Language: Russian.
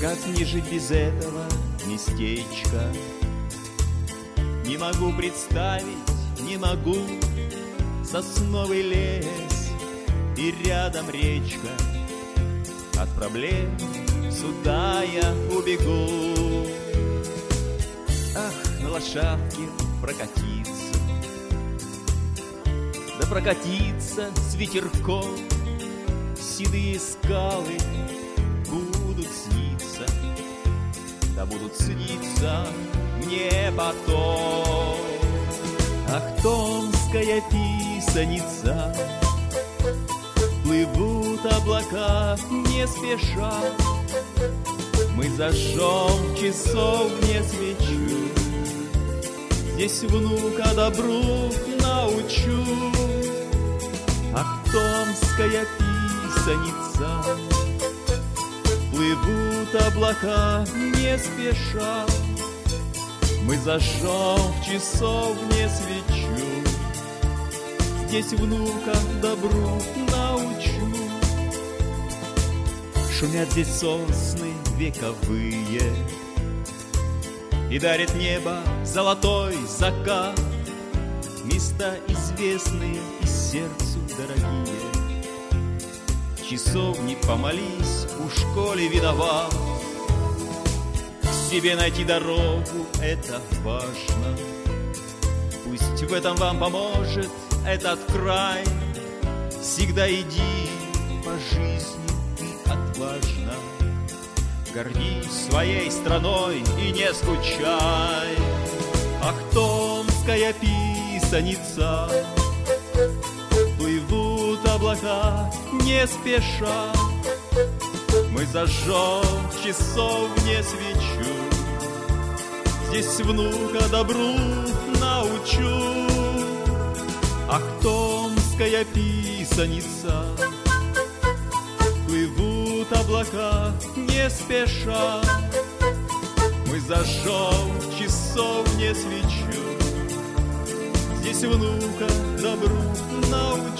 Как мне жить без этого местечка? Не могу представить, не могу. Сосновый лес и рядом речка. От проблем сюда я убегу. Ах, на лошадке прокатиться, да прокатиться с ветерком. Седые скалы будут сниться, да будут сниться мне потом. Ах, томская писаница, плывут облака не спеша. Мы зажжем часовне свечу, здесь внука добру научу. Ах, томская писаница, плывут облака не спеша. Мы зажжем в часовне свечу, здесь внука добру научу. Шумят здесь сосны вековые, и дарит небо золотой закат. Места известные и сердцу дорогие. В часовне помолись, у школе виноват. Себе найти дорогу — это важно. Пусть в этом вам поможет этот край. Всегда иди по жизни ты отважно. Гордись своей страной и не скучай. Ах, томская писаница, плывут облака не спеша. Мы зажжем в часовне свечу, здесь внука добру научу. Ах, томская писаница, плывут облака не спеша. Мы зажжем в часовне свечу, здесь внука добру научу.